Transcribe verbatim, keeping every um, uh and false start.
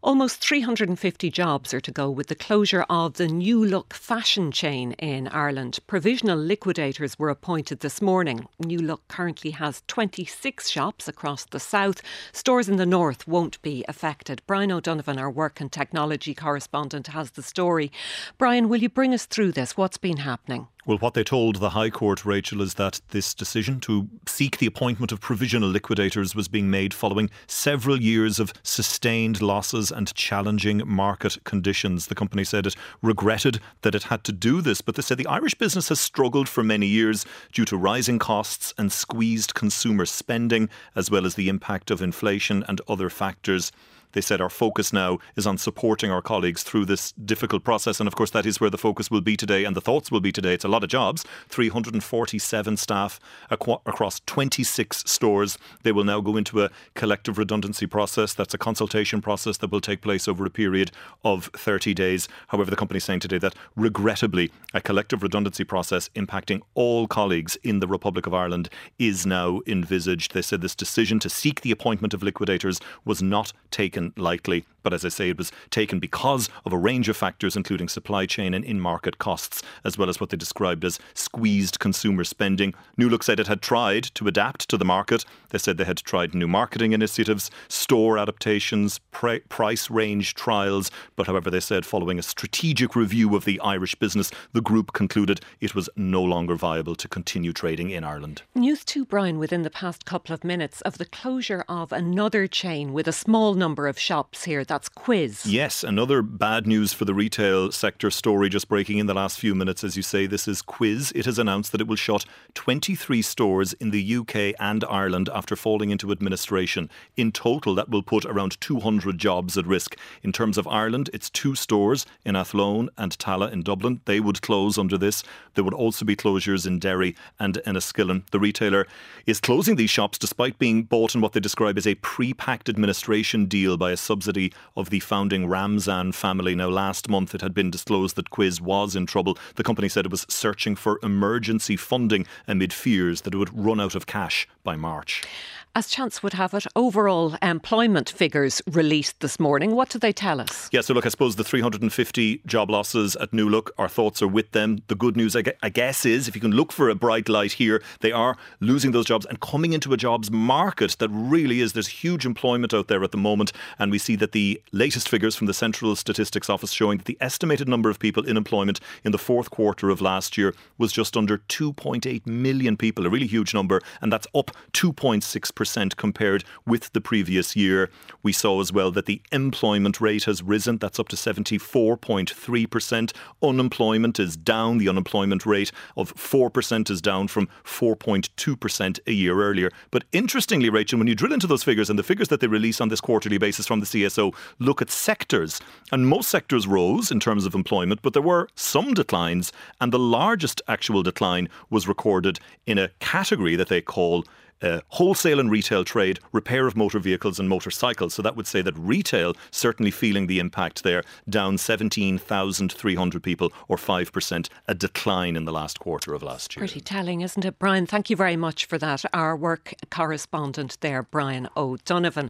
Almost three hundred fifty jobs are to go with the closure of the New Look fashion chain in Ireland. Provisional liquidators were appointed this morning. New Look currently has twenty-six shops across the south. Stores in the north won't be affected. Brian O'Donovan, our work and technology correspondent, has the story. Brian, will you bring us through this? What's been happening? Well, what they told the High Court, Rachel, is that this decision to seek the appointment of provisional liquidators was being made following several years of sustained losses and challenging market conditions. The company said it regretted that it had to do this, but they said the Irish business has struggled for many years due to rising costs and squeezed consumer spending, as well as the impact of inflation and other factors. They said our focus now is on supporting our colleagues through this difficult process. And of course, that is where the focus will be today and the thoughts will be today. It's a lot of jobs, three hundred forty-seven staff aqua- across twenty-six stores. They will now go into a collective redundancy process. That's a consultation process that will take place over a period of thirty days. However, the company is saying today that regrettably, a collective redundancy process impacting all colleagues in the Republic of Ireland is now envisaged. They said this decision to seek the appointment of liquidators was not taken lightly. But as I say, it was taken because of a range of factors, including supply chain and in-market costs, as well as what they described as squeezed consumer spending. New Look said it had tried to adapt to the market. They said they had tried new marketing initiatives, store adaptations, pre- price range trials. But however, they said following a strategic review of the Irish business, the group concluded it was no longer viable to continue trading in Ireland. News too, Brian, within the past couple of minutes of the closure of another chain with a small number of shops here. That's Quiz. Yes, another bad news for the retail sector story just breaking in the last few minutes. As you say, this is Quiz. It has announced that it will shut twenty-three stores in the U K and Ireland after falling into administration. In total, that will put around two hundred jobs at risk. In terms of Ireland, it's two stores in Athlone and Tala in Dublin. They would close under this. There would also be closures in Derry and Enniskillen. The retailer is closing these shops despite being bought in what they describe as a pre-packed administration deal by a subsidy of the founding Ramzan family. Now, last month it had been disclosed that Quiz was in trouble. The company said it was searching for emergency funding amid fears that it would run out of cash by March. As chance would have it, overall employment figures released this morning. What do they tell us? Yeah, so look, I suppose the three hundred fifty job losses at New Look, our thoughts are with them. The good news, I guess, is if you can look for a bright light here, they are losing those jobs and coming into a jobs market that really is, there's huge employment out there at the moment. And we see that the latest figures from the Central Statistics Office showing that the estimated number of people in employment in the fourth quarter of last year was just under two point eight million people, a really huge number. And that's up two point six percent compared with the previous year. We saw as well that the employment rate has risen. That's up to seventy-four point three percent. Unemployment is down. The unemployment rate of four percent is down from four point two percent a year earlier. But interestingly, Rachel, when you drill into those figures and the figures that they release on this quarterly basis from the C S O, look at sectors. And most sectors rose in terms of employment, but there were some declines. And the largest actual decline was recorded in a category that they call Uh, wholesale and retail trade, repair of motor vehicles and motorcycles. So that would say that retail certainly feeling the impact there, down seventeen thousand three hundred people or five percent, a decline in the last quarter of last year. Pretty telling, isn't it, Brian? Thank you very much for that. Our work correspondent there, Brian O'Donovan.